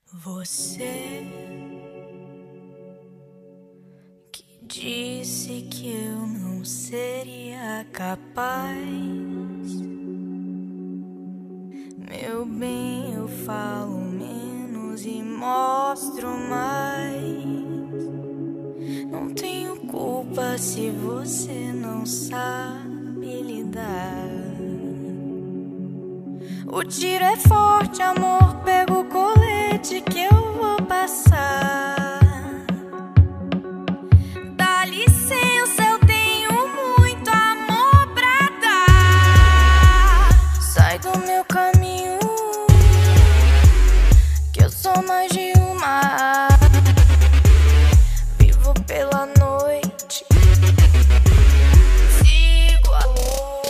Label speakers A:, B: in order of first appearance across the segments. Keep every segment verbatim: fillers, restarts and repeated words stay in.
A: Você que disse que eu não seria capaz, meu bem, eu falo menos e mostro mais. Não tenho culpa se você não sabe lidar. O tiro é forte, amor, pega o colete que eu vou passar. Dá licença, eu tenho muito amor pra dar. Sai do meu caminho, que eu sou mais de uma. Vivo pela noite, sigo a lua.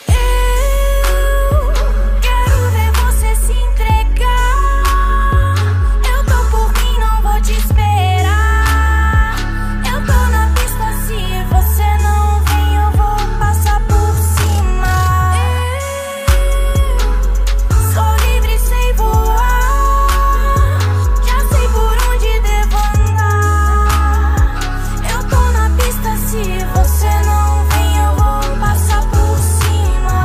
A: Eu quero ver você se entregar. Eu tô por mim, não vou te esperar. Eu tô na pista, se você não vem, eu vou passar por cima. Eu sou livre, sei voar. Já sei por onde devo andar. Eu tô na pista, se você não vem, eu vou passar por cima.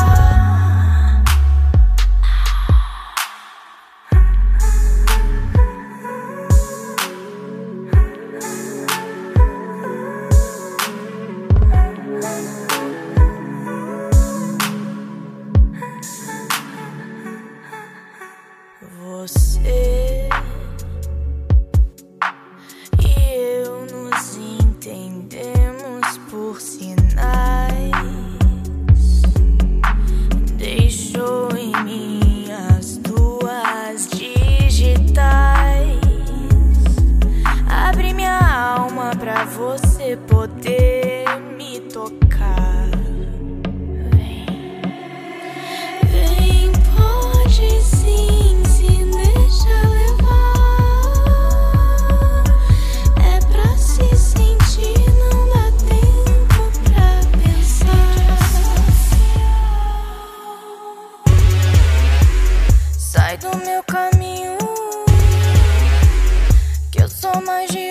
A: Você e eu nos entendemos por sinais. Deixou em mim as duas digitais. Abre minha alma pra você poder me tocar. Vem, vem, pode sim, se deixa levar. É pra se sentir, não dá tempo pra pensar. Sai do meu caminho, que eu sou mais de